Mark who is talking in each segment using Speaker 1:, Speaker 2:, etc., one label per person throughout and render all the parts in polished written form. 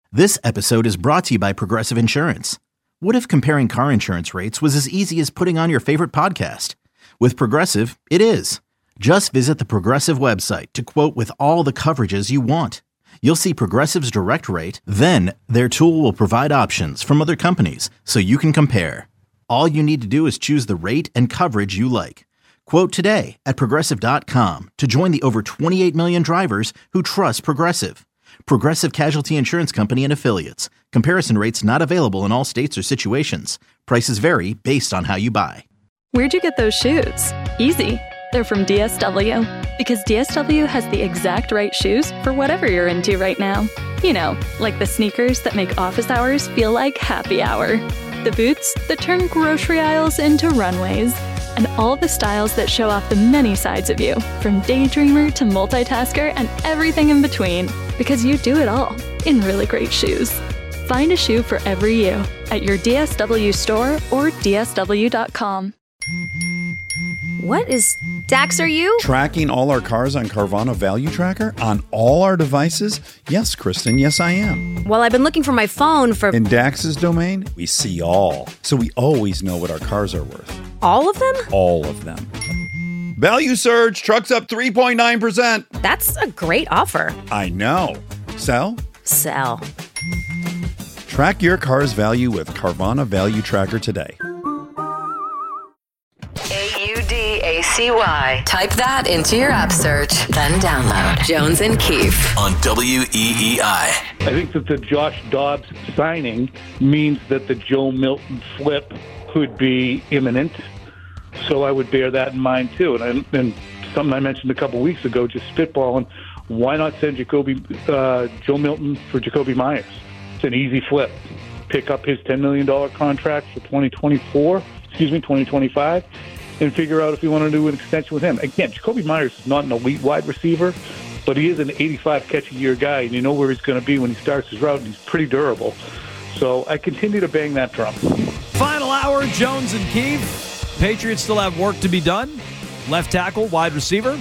Speaker 1: This episode is brought to you by Progressive Insurance. What if comparing car insurance rates was as easy as putting on your favorite podcast? With Progressive, it is. Just visit the Progressive website to quote with all the coverages you want. You'll see Progressive's direct rate, then their tool will provide options from other companies so you can compare. All you need to do is choose the rate and coverage you like. Quote today at Progressive.com to join the over 28 million drivers who trust Progressive. Progressive Casualty Insurance Company and Affiliates. Comparison rates not available in all states or situations. Prices vary based on how you buy.
Speaker 2: Where'd you get those shoes? Easy. They're from DSW. Because DSW has the exact right shoes for whatever you're into right now. You know, like the sneakers that make office hours feel like happy hour. The boots that turn grocery aisles into runways. And all the styles that show off the many sides of you, from daydreamer to multitasker and everything in between. Because you do it all in really great shoes. Find a shoe for every you at your DSW store or DSW.com.
Speaker 3: What is Dax, are you?
Speaker 4: Tracking all our cars on Carvana Value Tracker on all our devices? Yes, Kristen, yes I am.
Speaker 3: Well, I've been looking for my phone for...
Speaker 4: In Dax's domain, we see all. So we always know what our cars are worth.
Speaker 3: All of them?
Speaker 4: All of them. Value surge, trucks up 3.9%.
Speaker 3: That's a great offer.
Speaker 4: I know. Sell?
Speaker 3: Sell.
Speaker 4: Track your car's value with Carvana Value Tracker today.
Speaker 5: AUDACY. Type that into your app search, then download Jones and Keefe
Speaker 6: on WEEI.
Speaker 7: I think that the Josh Dobbs signing means that the Joe Milton flip could be imminent. So I would bear that in mind too. And something I mentioned a couple weeks ago, just spitballing, why not send Joe Milton for Jacoby Myers? It's an easy flip. Pick up his $10 million contract for 2025, and figure out if you want to do an extension with him. Again, Jacoby Myers is not an elite wide receiver, but he is an 85 catch a year guy, and you know where he's going to be when he starts his route, and he's pretty durable. So I continue to bang that drum.
Speaker 8: Final hour, Jones and Keefe. Patriots still have work to be done. Left tackle, wide receiver.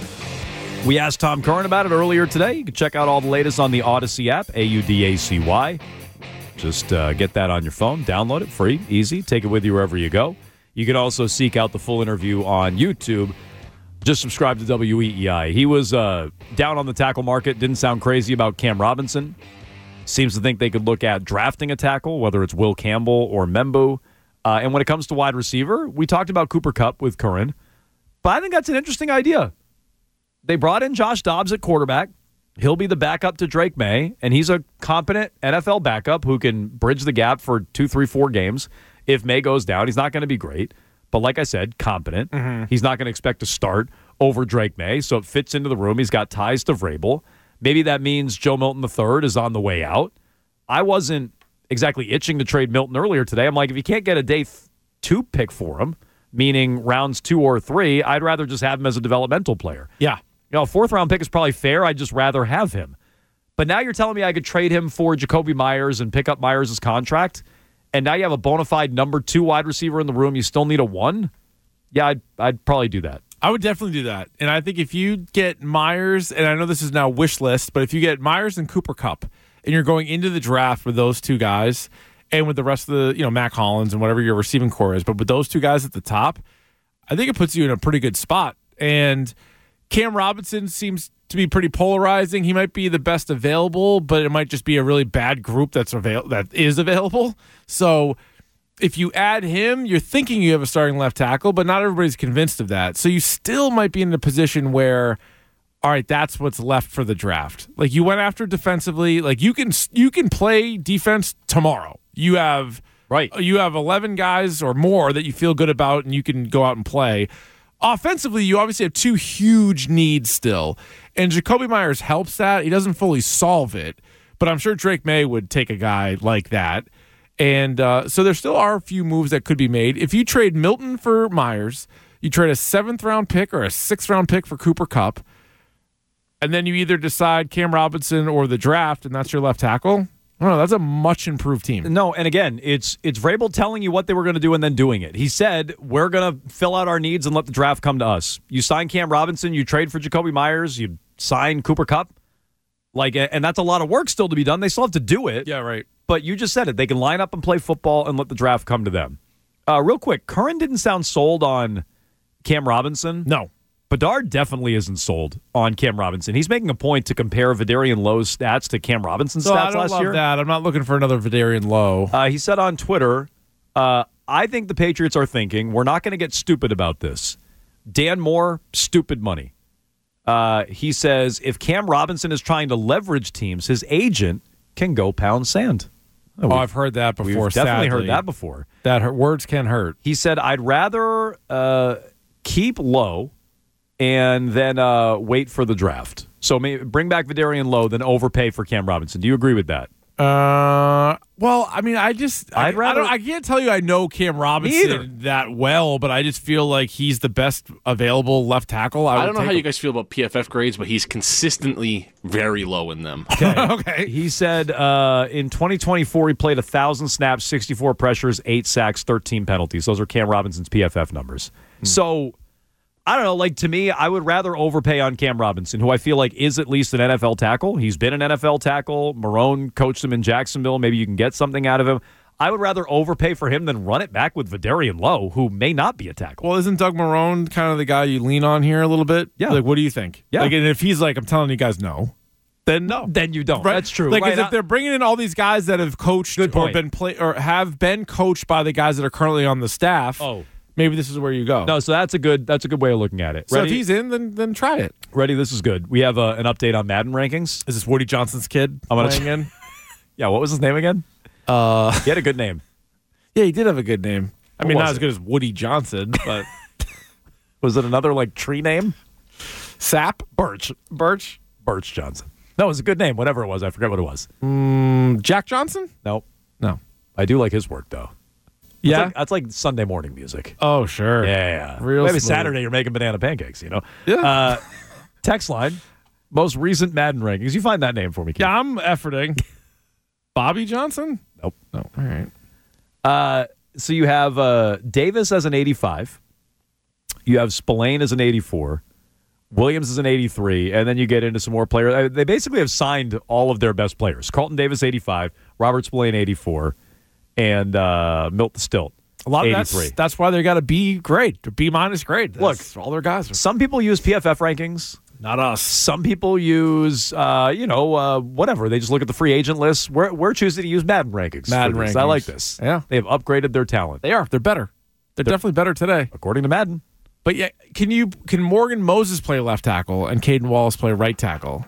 Speaker 8: We asked Tom Curran about it earlier today. You can check out all the latest on the Odyssey app, AUDACY. Just get that on your phone, download it, free, easy, take it with you wherever you go. You can also seek out the full interview on YouTube. Just subscribe to WEEI. He was down on the tackle market, didn't sound crazy about Cam Robinson. Seems to think they could look at drafting a tackle, whether it's Will Campbell or Membu. And when it comes to wide receiver, we talked about Cooper Kupp with Curran. But I think that's an interesting idea. They brought in Josh Dobbs at quarterback. He'll be the backup to Drake May, and he's a competent NFL backup who can bridge the gap for 2, 3, 4 games. If May goes down, he's not going to be great. But like I said, competent. Mm-hmm. He's not going to expect to start over Drake May, so it fits into the room. He's got ties to Vrabel. Maybe that means Joe Milton III is on the way out. I wasn't exactly itching to trade Milton earlier today. I'm like, if you can't get a day 2 pick for him, meaning rounds 2 or 3, I'd rather just have him as a developmental player.
Speaker 9: Yeah.
Speaker 8: You know, a 4th-round pick is probably fair. I'd just rather have him. But now you're telling me I could trade him for Jacoby Myers and pick up Myers' contract, and now you have a bona fide number 2 wide receiver in the room. You still need a 1? Yeah, I'd probably do that.
Speaker 9: I would definitely do that. And I think if you get Myers, and I know this is now wish list, but if you get Myers and Cooper Kupp, and you're going into the draft with those 2 guys, and with the rest of the, Mac Hollins and whatever your receiving core is, but with those 2 guys at the top, I think it puts you in a pretty good spot. And Cam Robinson seems to be pretty polarizing. He might be the best available, but it might just be a really bad group that is available. So if you add him, you're thinking you have a starting left tackle, but not everybody's convinced of that. So you still might be in a position where, all right, that's what's left for the draft. Like, you went after defensively. Like, you can play defense tomorrow. You have 11 guys or more that you feel good about, and you can go out and play. Offensively, you obviously have 2 huge needs still, and Jacoby Myers helps that. He doesn't fully solve it, but I'm sure Drake May would take a guy like that. And so there still are a few moves that could be made. If you trade Milton for Myers, you trade a 7th-round pick or a 6th-round pick for Cooper Kupp, and then you either decide Cam Robinson or the draft, and that's your left tackle. I don't know, that's a much improved team.
Speaker 8: No, and again, it's Vrabel telling you what they were going to do and then doing it. He said, we're going to fill out our needs and let the draft come to us. You sign Cam Robinson, you trade for Jacoby Myers, you sign Cooper Kupp. Like, and that's a lot of work still to be done. They still have to do it.
Speaker 9: Yeah, right.
Speaker 8: But you just said it. They can line up and play football and let the draft come to them. Real quick, Curran didn't sound sold on Cam Robinson.
Speaker 9: No.
Speaker 8: Bedard definitely isn't sold on Cam Robinson. He's making a point to compare Vidarian Lowe's stats to Cam Robinson's stats
Speaker 9: I don't
Speaker 8: last
Speaker 9: love
Speaker 8: year.
Speaker 9: that. I'm not looking for another Vidarian Lowe.
Speaker 8: He said on Twitter, I think the Patriots are thinking, we're not going to get stupid about this. Dan Moore, stupid money. He says, if Cam Robinson is trying to leverage teams, his agent can go pound sand.
Speaker 9: I've heard that before.
Speaker 8: We've definitely
Speaker 9: sadly.
Speaker 8: heard that before.
Speaker 9: Words can hurt.
Speaker 8: He said, I'd rather keep Lowe and then wait for the draft. So bring back Vidarian Lowe than overpay for Cam Robinson. Do you agree with that?
Speaker 9: Well, I mean, I can't tell you I know Cam Robinson that well, but I just feel like he's the best available left tackle.
Speaker 6: I don't know how you guys feel about PFF grades, but he's consistently very low in them.
Speaker 9: Okay.
Speaker 8: He said in 2024 he played 1,000 snaps, 64 pressures, 8 sacks, 13 penalties. Those are Cam Robinson's PFF numbers. So I don't know. Like, to me, I would rather overpay on Cam Robinson, who I feel like is at least an NFL tackle. He's been an NFL tackle. Marone coached him in Jacksonville. Maybe you can get something out of him. I would rather overpay for him than run it back with Vidarian Lowe, who may not be a tackle.
Speaker 9: Well, isn't Doug Marone kind of the guy you lean on here a little bit?
Speaker 8: Yeah.
Speaker 9: Like, what do you think?
Speaker 8: Yeah.
Speaker 9: Like, and if he's like, I'm telling you guys no, then no.
Speaker 8: Then you don't.
Speaker 9: Right?
Speaker 8: That's true.
Speaker 9: Like,
Speaker 8: right.
Speaker 9: if they're bringing in all these guys that have coached or have been coached by the guys that are currently on the staff.
Speaker 8: Oh.
Speaker 9: Maybe this is where you go.
Speaker 8: No, so that's a good way of looking at it.
Speaker 9: So
Speaker 8: Ready?
Speaker 9: if he's in, then try it.
Speaker 8: Ready? This is good. We have an update on Madden rankings.
Speaker 9: Is this Woody Johnson's kid
Speaker 8: playing
Speaker 9: in?
Speaker 8: Yeah, what was his name again? He had a good name.
Speaker 9: Yeah, he did have a good name. I mean,
Speaker 8: was
Speaker 9: not as
Speaker 8: it?
Speaker 9: good as Woody Johnson, but
Speaker 8: Was it another, like, tree name?
Speaker 9: Sap?
Speaker 8: Birch Johnson. No, it was a good name, whatever it was. I forget what it was.
Speaker 9: Jack Johnson?
Speaker 8: Nope.
Speaker 9: No.
Speaker 8: I do like his work, though.
Speaker 9: Yeah?
Speaker 8: That's like Sunday morning music.
Speaker 9: Oh, sure.
Speaker 8: Yeah.
Speaker 9: Real
Speaker 8: Maybe
Speaker 9: smooth.
Speaker 8: Saturday you're making banana pancakes, you know?
Speaker 9: Yeah.
Speaker 8: Text line, most recent Madden rankings. You find that name for me, Keith.
Speaker 9: Yeah, I'm efforting. Bobby Johnson?
Speaker 8: Nope.
Speaker 9: No. All right.
Speaker 8: So you have Davis as an 85. You have Spillane as an 84. Williams is an 83, and then you get into some more players. They basically have signed all of their best players. Carlton Davis, 85. Robert Spillane, 84. And Milt the Stilt,
Speaker 9: A lot of
Speaker 8: 83.
Speaker 9: that's why they got a B grade, or B minus grade. That's all their guys are.
Speaker 8: Some people use PFF rankings.
Speaker 9: Not us.
Speaker 8: Some people use, whatever. They just look at the free agent list. We're choosing to use Madden rankings.
Speaker 9: Madden
Speaker 8: for this.
Speaker 9: rankings.
Speaker 8: I like this.
Speaker 9: Yeah.
Speaker 8: They have upgraded their talent.
Speaker 9: They are. They're better. They're definitely better today.
Speaker 8: According to Madden.
Speaker 9: But yeah, can Morgan Moses play left tackle and Caden Wallace play right tackle?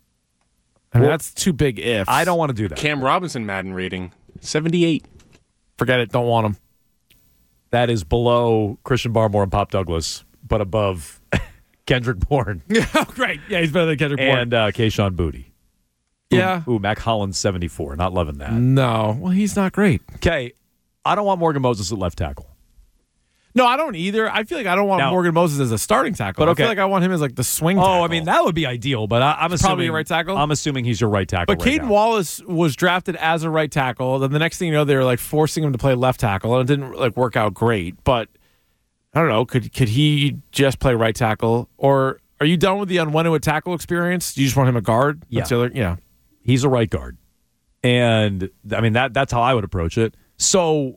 Speaker 9: I mean, that's too big ifs.
Speaker 8: I don't want to do that.
Speaker 6: Cam Robinson Madden rating 78.
Speaker 9: Forget it. Don't want him.
Speaker 8: That is below Christian Barmore and Pop Douglas, but above Kendrick Bourne
Speaker 9: Oh, great. Yeah, he's better than Kendrick Bourne.
Speaker 8: and Keyshawn Booty.
Speaker 9: Yeah.
Speaker 8: Ooh, Mac Hollins, 74. Not loving that.
Speaker 9: No. Well, he's not great.
Speaker 8: Okay, I don't want Morgan Moses at left tackle.
Speaker 9: No, I don't either. I feel like I don't want
Speaker 8: Now-
Speaker 9: Morgan Moses as a starting tackle.
Speaker 8: But
Speaker 9: I feel
Speaker 8: okay.
Speaker 9: like I want him as like the swing tackle.
Speaker 8: Oh, I mean, that would be ideal, but I'm assuming...
Speaker 9: Probably a right tackle?
Speaker 8: I'm assuming he's your right tackle
Speaker 9: But
Speaker 8: right
Speaker 9: Caden
Speaker 8: now.
Speaker 9: Wallace was drafted as a right tackle. Then the next thing you know, they were like forcing him to play left tackle, and it didn't like work out great. But I don't know. Could he just play right tackle, or are you done with the Unwenua tackle experience? Do you just want him a guard?
Speaker 8: Yeah.
Speaker 9: That's the other, yeah.
Speaker 8: He's a right guard. And, I mean, that's how I would approach it. So,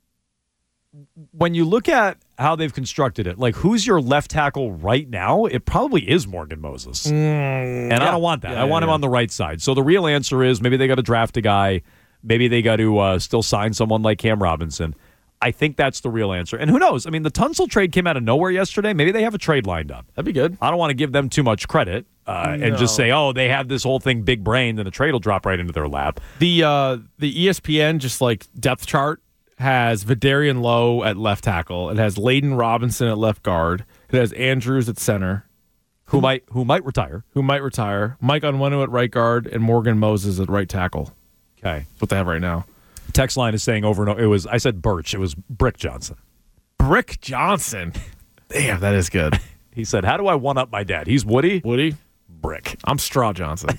Speaker 8: when you look at how they've constructed it, like, who's your left tackle right now? It probably is Morgan Moses. And I don't want that.
Speaker 9: Yeah,
Speaker 8: I want him on the right side. So, the real answer is maybe they got to draft a guy. Maybe they got to still sign someone like Cam Robinson. I think that's the real answer. And who knows? I mean, the Tunsil trade came out of nowhere yesterday. Maybe they have a trade lined up.
Speaker 9: That'd be good.
Speaker 8: I don't want to give them too much credit and just say, oh, they have this whole thing big brained and the trade will drop right into their lap.
Speaker 9: The ESPN just like depth chart has Vidarian Lowe at left tackle. It has Layden Robinson at left guard. It has Andrews at center,
Speaker 8: Who might retire.
Speaker 9: who might retire. Mike Onwenu at right guard and Morgan Moses at right tackle.
Speaker 8: Okay.
Speaker 9: That's what they have right now.
Speaker 8: Text line is saying over and over. I said Birch. It was Brick Johnson.
Speaker 9: Brick Johnson. Damn, that is good.
Speaker 8: He said, how do I one up my dad? He's Woody.
Speaker 9: Woody?
Speaker 8: Brick.
Speaker 9: I'm Straw Johnson.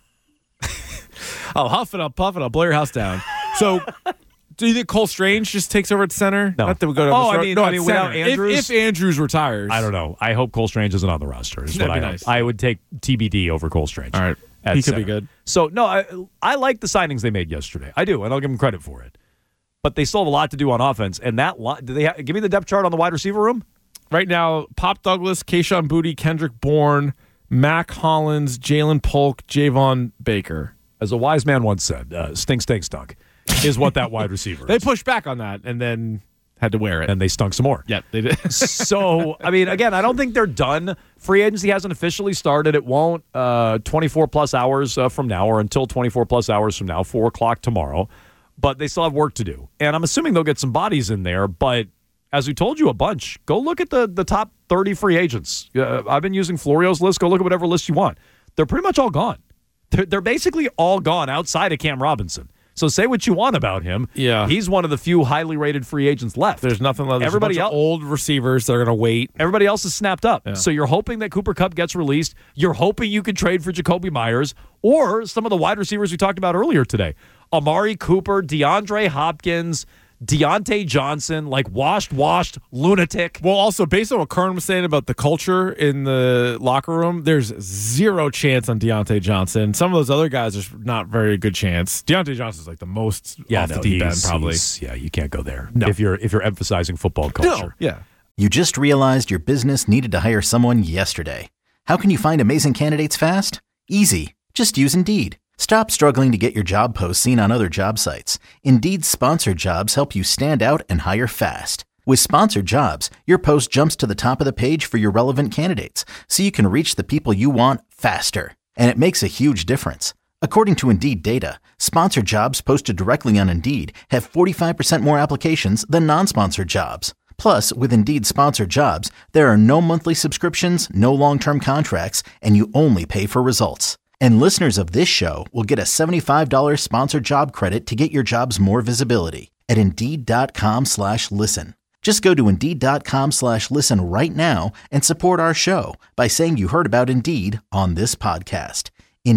Speaker 9: I'll huff it, I'll puff it, I'll blow your house down. So, do you think Cole Strange just takes over at center?
Speaker 8: No.
Speaker 9: Not that we go to
Speaker 8: I
Speaker 9: at
Speaker 8: mean,
Speaker 9: center.
Speaker 8: without Andrews?
Speaker 9: If Andrews retires.
Speaker 8: I don't know. I hope Cole Strange isn't on the roster. Is
Speaker 9: That'd
Speaker 8: what
Speaker 9: be
Speaker 8: I
Speaker 9: nice.
Speaker 8: hope. I would take TBD over Cole Strange.
Speaker 9: All right.
Speaker 8: at
Speaker 9: He could
Speaker 8: center.
Speaker 9: be good.
Speaker 8: So, no, I like the signings they made yesterday. I do, and I'll give them credit for it. But they still have a lot to do on offense. And that give me the depth chart on the wide receiver room?
Speaker 9: Right now, Pop Douglas, Kayshon Boutte, Kendrick Bourne, Mac Hollins, Jalen Polk, Javon Baker.
Speaker 8: As a wise man once said, stink, stunk is what that wide receiver is.
Speaker 9: They pushed back on that and then had to wear it.
Speaker 8: And they stunk some more.
Speaker 9: Yeah, they did.
Speaker 8: So, I mean, again, I don't think they're done. Free agency hasn't officially started. It won't 24-plus hours from now or until 24-plus hours from now, 4 o'clock tomorrow. But they still have work to do. And I'm assuming they'll get some bodies in there. But as we told you a bunch, go look at the top 30 free agents. I've been using Florio's list. Go look at whatever list you want. They're pretty much all gone. They're basically all gone outside of Cam Robinson. So say what you want about him.
Speaker 9: Yeah.
Speaker 8: He's one of the few highly rated free agents left.
Speaker 9: There's nothing left. There's
Speaker 8: Everybody
Speaker 9: a bunch
Speaker 8: else,
Speaker 9: of old receivers that are going to wait.
Speaker 8: Everybody else is snapped up.
Speaker 9: Yeah.
Speaker 8: So you're hoping that Cooper Kupp gets released. You're hoping you could trade for Jacoby Myers or some of the wide receivers we talked about earlier today. Amari Cooper, DeAndre Hopkins, Deontay Johnson, like washed lunatic.
Speaker 9: Well, also, based on what Kern was saying about the culture in the locker room, there's zero chance on Deontay Johnson. Some of those other guys, there's not very good chance. Deontay Johnson's like the most off the deep end, probably.
Speaker 8: Yeah, you can't go there
Speaker 9: No.
Speaker 8: if you're emphasizing football culture.
Speaker 9: No. Yeah.
Speaker 1: You just realized your business needed to hire someone yesterday. How can you find amazing candidates fast? Easy. Just use Indeed. Stop struggling to get your job posts seen on other job sites. Indeed's sponsored jobs help you stand out and hire fast. With sponsored jobs, your post jumps to the top of the page for your relevant candidates, so you can reach the people you want faster. And it makes a huge difference. According to Indeed data, sponsored jobs posted directly on Indeed have 45% more applications than non-sponsored jobs. Plus, with Indeed sponsored jobs, there are no monthly subscriptions, no long-term contracts, and you only pay for results. And listeners of this show will get a $75 sponsored job credit to get your jobs more visibility at Indeed.com/listen. Just go to Indeed.com/listen right now and support our show by saying you heard about Indeed on this podcast.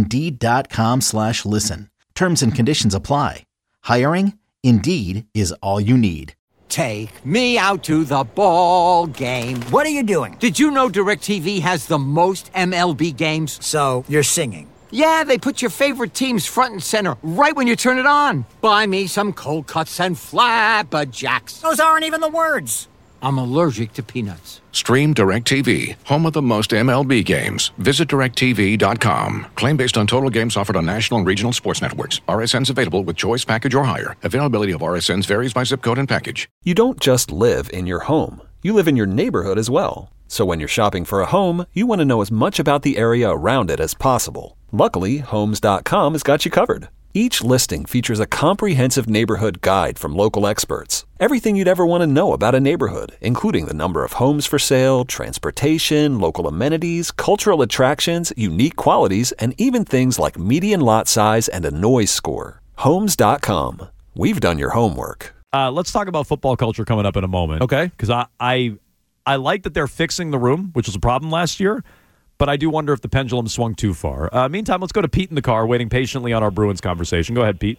Speaker 1: Indeed.com/listen. Terms and conditions apply. Hiring? Indeed is all you need.
Speaker 10: Take me out to the ball game.
Speaker 11: What are you doing?
Speaker 10: Did you know DirecTV has the most MLB games?
Speaker 11: So, you're singing.
Speaker 10: Yeah, they put your favorite teams front and center right when you turn it on. Buy me some cold cuts and flapjacks.
Speaker 11: Those aren't even the words.
Speaker 10: I'm allergic to peanuts.
Speaker 12: Stream DirecTV, home of the most MLB games. Visit DirecTV.com. Claim based on total games offered on national and regional sports networks. RSNs available with choice package or higher. Availability of RSNs varies by zip code and package.
Speaker 13: You don't just live in your home. You live in your neighborhood as well. So when you're shopping for a home, you want to know as much about the area around it as possible. Luckily, Homes.com has got you covered. Each listing features a comprehensive neighborhood guide from local experts. Everything you'd ever want to know about a neighborhood, including the number of homes for sale, transportation, local amenities, cultural attractions, unique qualities, and even things like median lot size and a noise score. Homes.com. We've done your homework.
Speaker 8: Let's talk about football culture coming up in a moment.
Speaker 9: Okay.
Speaker 8: Because I like that they're fixing the room, which was a problem last year. But I do wonder if the pendulum swung too far. Meantime, let's go to Pete in the car, waiting patiently on our Bruins conversation. Go ahead, Pete.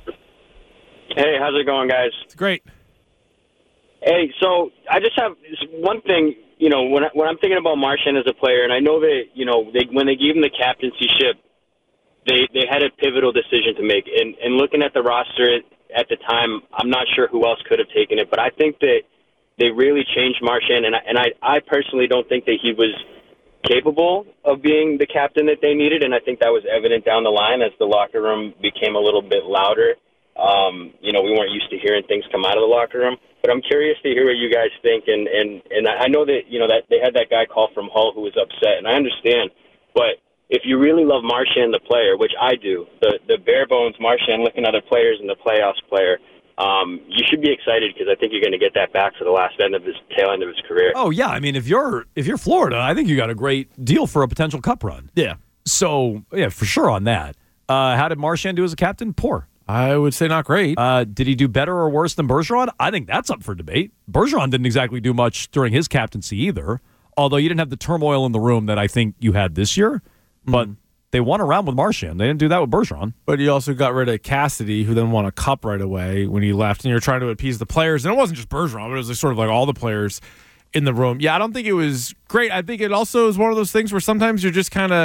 Speaker 14: Hey, how's it going, guys?
Speaker 9: It's great.
Speaker 14: Hey, so I just have one thing. You know, when I'm thinking about Marchand as a player, and I know that when they gave him the captaincyship, they had a pivotal decision to make. And looking at the roster at the time, I'm not sure who else could have taken it. But I think that they really changed Marchand, and I personally don't think that he was capable of being the captain that they needed, and I think that was evident down the line as the locker room became a little bit louder. We weren't used to hearing things come out of the locker room, but I'm curious to hear what you guys think, and I know that that they had that guy call from Hull who was upset, and I understand, but if you really love Marchand the player, which I do, the bare bones Marchand looking at other players in the playoffs player, you should be excited because I think you're going to get that back for the tail end of his career.
Speaker 8: Oh yeah, I mean if you're Florida, I think you got a great deal for a potential cup run.
Speaker 9: Yeah.
Speaker 8: So yeah, for sure on that. How did Marchand do as a captain? Poor.
Speaker 9: I would say not great.
Speaker 8: Did he do better or worse than Bergeron? I think that's up for debate. Bergeron didn't exactly do much during his captaincy either, although you didn't have the turmoil in the room that I think you had this year. But they won a round with Marchand. They didn't do that with Bergeron.
Speaker 9: But you also got rid of Cassidy, who then won a cup right away when he left, and you're trying to appease the players. And it wasn't just Bergeron, but it was like sort of like all the players in the room. Yeah, I don't think it was great. I think it also is one of those things where sometimes you're just kind of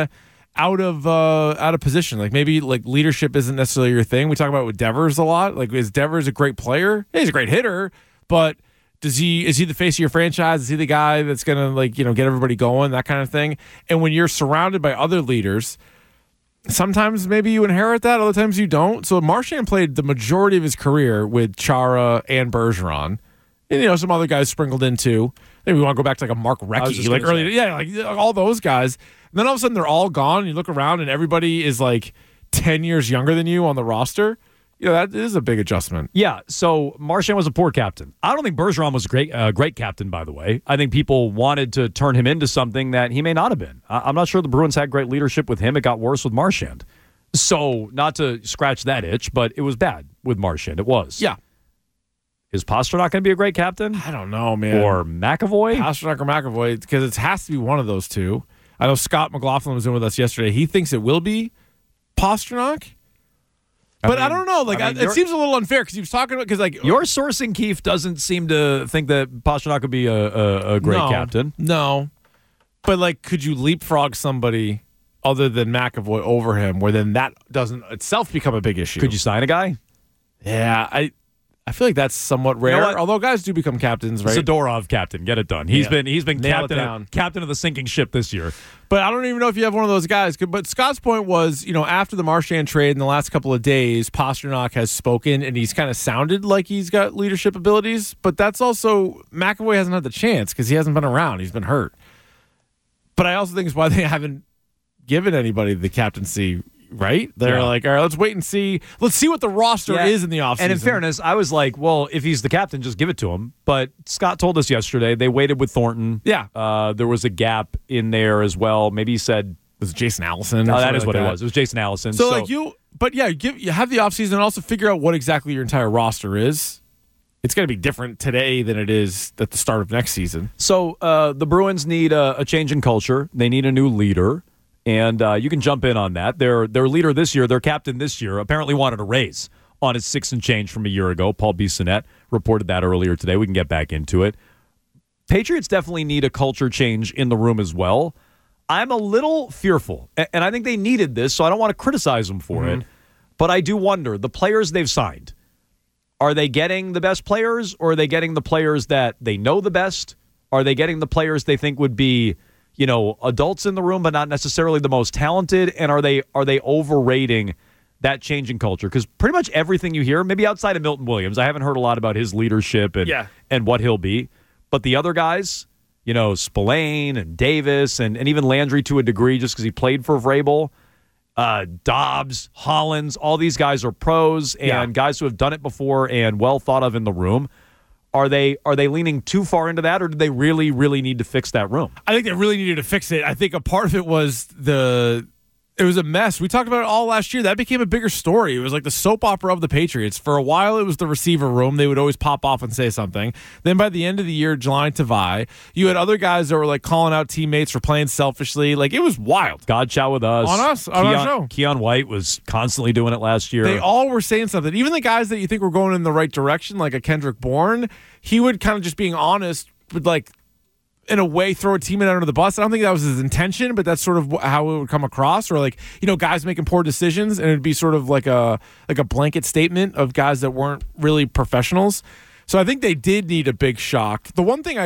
Speaker 9: out of position. Like maybe like leadership isn't necessarily your thing. We talk about it with Devers a lot. Like, is Devers a great player? Yeah, he's a great hitter, but is he the face of your franchise? Is he the guy that's gonna get everybody going, that kind of thing? And when you're surrounded by other leaders, sometimes maybe you inherit that, other times you don't. So Marchand played the majority of his career with Chara and Bergeron, and some other guys sprinkled in too. Maybe we want to go back to like a Mark Recchi, like early, like all those guys. And then all of a sudden they're all gone. And you look around and everybody is like 10 years younger than you on the roster. That is a big adjustment.
Speaker 8: Yeah, so Marchand was a poor captain. I don't think Bergeron was a great captain, by the way. I think people wanted to turn him into something that he may not have been. I'm not sure the Bruins had great leadership with him. It got worse with Marchand. So, not to scratch that itch, but it was bad with Marchand. It was.
Speaker 9: Yeah.
Speaker 8: Is Pastrnak going to be a great captain?
Speaker 9: I don't know, man.
Speaker 8: Or McAvoy?
Speaker 9: Pastrnak or McAvoy, because it has to be one of those two. I know Scott McLaughlin was in with us yesterday. He thinks it will be Pastrnak. But I don't know. It seems a little unfair because he was talking about
Speaker 8: your sourcing, Keefe, doesn't seem to think that Pastrnak would be a great captain.
Speaker 9: No, but could you leapfrog somebody other than McAvoy over him, where then that doesn't itself become a big issue?
Speaker 8: Could you sign a guy?
Speaker 9: Yeah, I feel like that's somewhat rare. Although guys do become captains, right?
Speaker 8: Zadorov captain, get it done. He's been captain of the sinking ship this year.
Speaker 9: But I don't even know if you have one of those guys. But Scott's point was, after the Marchand trade in the last couple of days, Pastrnak has spoken and he's kind of sounded like he's got leadership abilities. But that's also McAvoy hasn't had the chance because he hasn't been around. He's been hurt. But I also think it's why they haven't given anybody the captaincy. Right? They're like, all right, let's wait and see. Let's see what the roster is in the offseason.
Speaker 8: And in fairness, I was like, well, if he's the captain, just give it to him. But Scott told us yesterday they waited with Thornton.
Speaker 9: Yeah.
Speaker 8: There was a gap in there as well. Maybe he said...
Speaker 9: Was it Jason Allison?
Speaker 8: That is what it was. It was Jason Allison.
Speaker 9: So you have the offseason and also figure out what exactly your entire roster is. It's going to be different today than it is at the start of next season.
Speaker 8: So the Bruins need a change in culture. They need a new leader. And you can jump in on that. Their leader this year, their captain this year, apparently wanted a raise on his 6 and change from a year ago. Paul Bissonnette reported that earlier today. We can get back into it. Patriots definitely need a culture change in the room as well. I'm a little fearful, and I think they needed this, so I don't want to criticize them for it. But I do wonder, the players they've signed, are they getting the best players, or are they getting the players that they know the best? Are they getting the players they think would be adults in the room, but not necessarily the most talented? And are they overrating that change in culture? Because pretty much everything you hear, maybe outside of Milton Williams, I haven't heard a lot about his leadership and what he'll be. But the other guys, Spillane and Davis and even Landry to a degree, just because he played for Vrabel, Dobbs, Hollins, all these guys are pros and guys who have done it before and well thought of in the room. Are they leaning too far into that, or do they really, really need to fix that room?
Speaker 9: I think they really needed to fix it. I think a part of it was it was a mess. We talked about it all last year. That became a bigger story. It was like the soap opera of the Patriots. For a while, it was the receiver room. They would always pop off and say something. Then by the end of the year, Jahlani Tavai, you had other guys that were like calling out teammates for playing selfishly. Like, it was wild.
Speaker 8: Godchow with us.
Speaker 9: On our show.
Speaker 8: Keon White was constantly doing it last year.
Speaker 9: They all were saying something. Even the guys that you think were going in the right direction, like a Kendrick Bourne, he would kind of just being honest, would in a way throw a teammate under the bus. I don't think that was his intention, but that's sort of how it would come across. Or guys making poor decisions, and it'd be sort of like a blanket statement of guys that weren't really professionals. So I think they did need a big shock. The one thing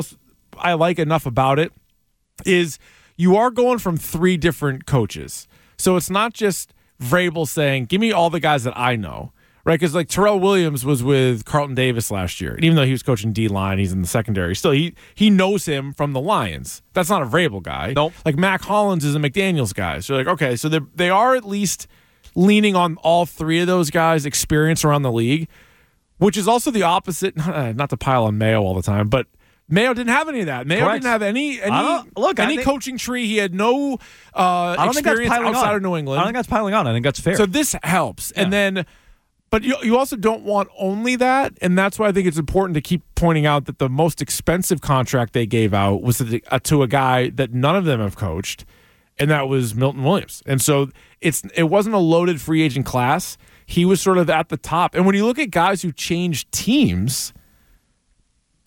Speaker 9: I like enough about it is you are going from 3 different coaches. So it's not just Vrabel saying, give me all the guys that I know. Right, because Terrell Williams was with Carlton Davis last year. And even though he was coaching D-line, he's in the secondary. Still, he knows him from the Lions. That's not a Vrabel guy.
Speaker 8: Nope.
Speaker 9: Mac Hollins is a McDaniels guy. So okay, so they are at least leaning on all 3 of those guys' experience around the league, which is also the opposite. Not to pile on Mayo all the time, but Mayo didn't have any of that. Mayo didn't have any coaching tree. He had no experience outside of New England.
Speaker 8: I don't think that's piling on. I think that's fair.
Speaker 9: So this helps. Yeah. And then... But you also don't want only that, and that's why I think it's important to keep pointing out that the most expensive contract they gave out was to a guy that none of them have coached, and that was Milton Williams. And so it wasn't a loaded free agent class. He was sort of at the top. And when you look at guys who changed teams,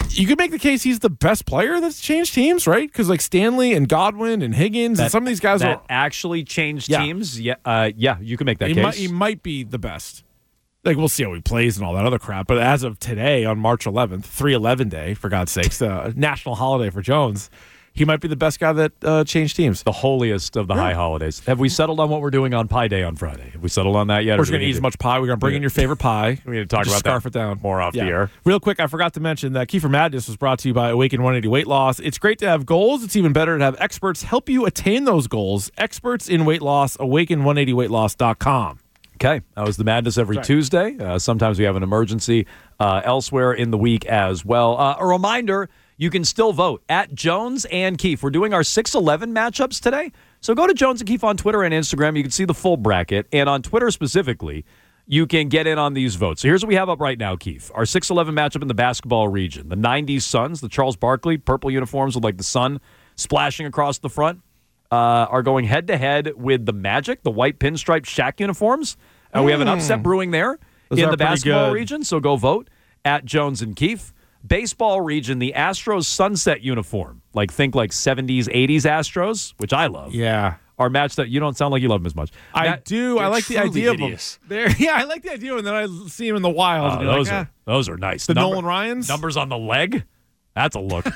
Speaker 9: You could make the case he's the best player that's changed teams, right? Because like Stanley and Godwin and Higgins and some of these guys
Speaker 8: that actually changed teams. Yeah, you can make that case.
Speaker 9: He might be the best. Like, we'll see how he plays and all that other crap. But as of today, on March 11th, 3/11 day, for God's sakes, national holiday for Jones, he might be the best guy that changed teams.
Speaker 8: The holiest of the high holidays. Have we settled on what we're doing on Pie Day on Friday? Have we settled on that yet?
Speaker 9: We're just going to eat as much pie. We're going to bring in your favorite pie.
Speaker 8: We need to talk about
Speaker 9: scarf
Speaker 8: that
Speaker 9: it down.
Speaker 8: more off the air.
Speaker 9: Real quick, I forgot to mention that Kiefer Madness was brought to you by Awaken 180 Weight Loss. It's great to have goals. It's even better to have experts help you attain those goals. Experts in weight loss, awaken180weightloss.com.
Speaker 8: Okay, that was the Madness every Tuesday. Sometimes we have an emergency elsewhere in the week as well. A reminder, you can still vote at Jones and Keefe. We're doing our 6-11 matchups today. So go to Jones and Keefe on Twitter and Instagram. You can see the full bracket. And on Twitter specifically, you can get in on these votes. So here's what we have up right now, Keefe. Our 6-11 matchup in the basketball region. The 90s Suns, the Charles Barkley, purple uniforms with like the sun splashing across the front, are going head-to-head with the Magic, the white pinstripe Shaq uniforms. We have an upset brewing there in the basketball region, so go vote at Jones and Keefe. Baseball region, the Astros sunset uniform. Think 70s, 80s Astros, which I love.
Speaker 9: Yeah.
Speaker 8: Are matched that you don't sound like you love them as much.
Speaker 9: I do. I like the idea
Speaker 6: hideous.
Speaker 9: of them. I like the idea, and then I see them in the wild.
Speaker 8: Those are nice.
Speaker 9: The Nolan Ryans?
Speaker 8: Numbers on the leg? That's a look.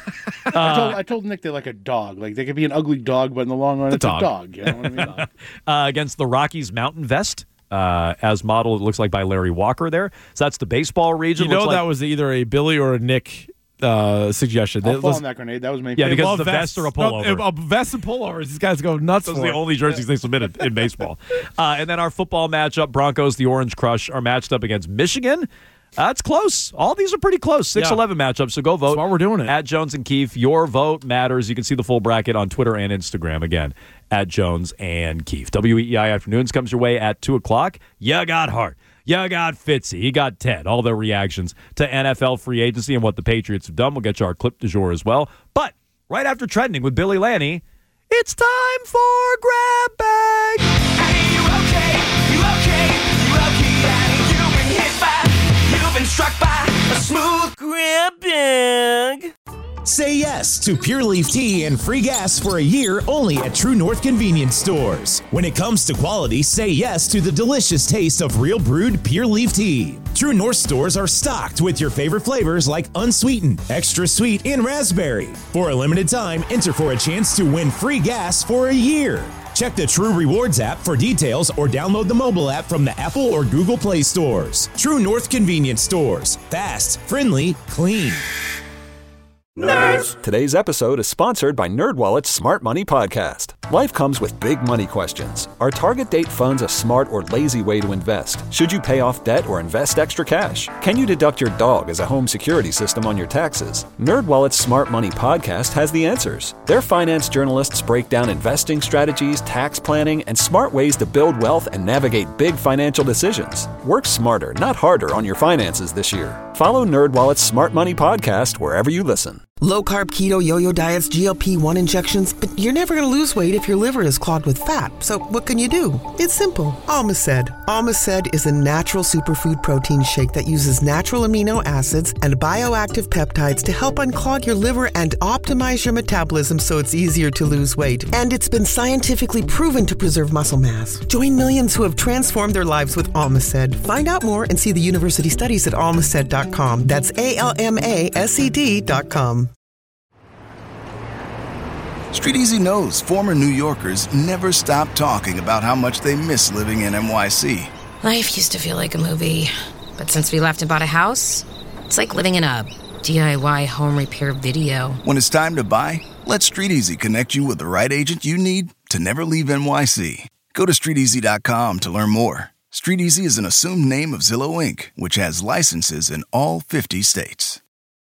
Speaker 15: I told Nick they're like a dog. Like they could be an ugly dog, but in the long run, it's a dog. You know what I mean?
Speaker 8: Against the Rockies Mountain Vest, as modeled, it looks like by Larry Walker there. So that's the baseball region.
Speaker 9: You know that was either a Billy or a Nick suggestion.
Speaker 15: I'll fall on that grenade. That was my
Speaker 8: favorite. Because the vest or a pullover.
Speaker 9: A vest and pullovers. These guys go nuts.
Speaker 8: Those are the only jerseys they submitted in baseball. And then our football matchup, Broncos, the Orange Crush, are matched up against Michigan. That's close. All these are pretty close. 6-11 matchups, so go vote.
Speaker 9: That's why we're doing it.
Speaker 8: At Jones and Keefe, your vote matters. You can see the full bracket on Twitter and Instagram. Again, at Jones and Keefe. WEEI Afternoons comes your way at 2 o'clock. You got Hart. You got Fitzy. You got Ted. All their reactions to NFL free agency and what the Patriots have done. We'll get you our clip du jour as well. But right after Trending with Billy Lanny, it's time for Grab Bag.
Speaker 16: Hey, you okay? You okay? You okay? You've been hit by, you've been struck by a smooth grab bag.
Speaker 17: Say yes to Pure Leaf Tea and free gas for a year only at True North Convenience Stores. When it comes to quality, say yes to the delicious taste of real brewed Pure Leaf Tea. True North stores are stocked with your favorite flavors like unsweetened, extra sweet, and raspberry. For a limited time, enter for a chance to win free gas for a year. Check the True Rewards app for details or download the mobile app from the Apple or Google Play stores. True North Convenience Stores. Fast, friendly, clean.
Speaker 13: Nerds! Today's episode is sponsored by NerdWallet's Smart Money Podcast. Life comes with big money questions. Are target date funds a smart or lazy way to invest? Should you pay off debt or invest extra cash? Can you deduct your dog as a home security system on your taxes? NerdWallet's Smart Money Podcast has the answers. Their finance journalists break down investing strategies, tax planning, and smart ways to build wealth and navigate big financial decisions. Work smarter, not harder on your finances this year. Follow NerdWallet's Smart Money Podcast wherever you listen.
Speaker 18: Low-carb, keto, yo-yo diets, GLP-1 injections, but you're never going to lose weight if your liver is clogged with fat. So what can you do? It's simple. Almaced. Almaced is a natural superfood protein shake that uses natural amino acids and bioactive peptides to help unclog your liver and optimize your metabolism so it's easier to lose weight. And it's been scientifically proven to preserve muscle mass. Join millions who have transformed their lives with Almaced. Find out more and see the university studies at almaced.com. That's ALMASED.com.
Speaker 19: Street Easy knows former New Yorkers never stop talking about how much they miss living in NYC.
Speaker 3: Life used to feel like a movie, but since we left and bought a house, it's like living in a DIY home repair video.
Speaker 19: When it's time to buy, let Street Easy connect you with the right agent you need to never leave NYC. Go to StreetEasy.com to learn more. Street Easy is an assumed name of Zillow Inc., which has licenses in all 50 states.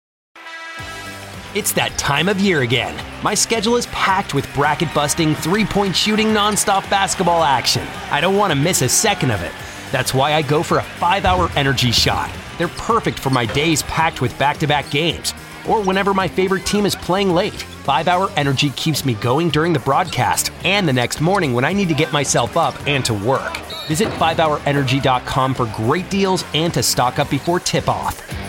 Speaker 20: It's that time of year again. My schedule is packed with bracket-busting, three-point shooting, nonstop basketball action. I don't want to miss a second of it. That's why I go for a 5-hour energy shot. They're perfect for my days packed with back-to-back games, or whenever my favorite team is playing late. 5-hour energy keeps me going during the broadcast and the next morning when I need to get myself up and to work. Visit 5hourenergy.com for great deals and to stock up before tip-off.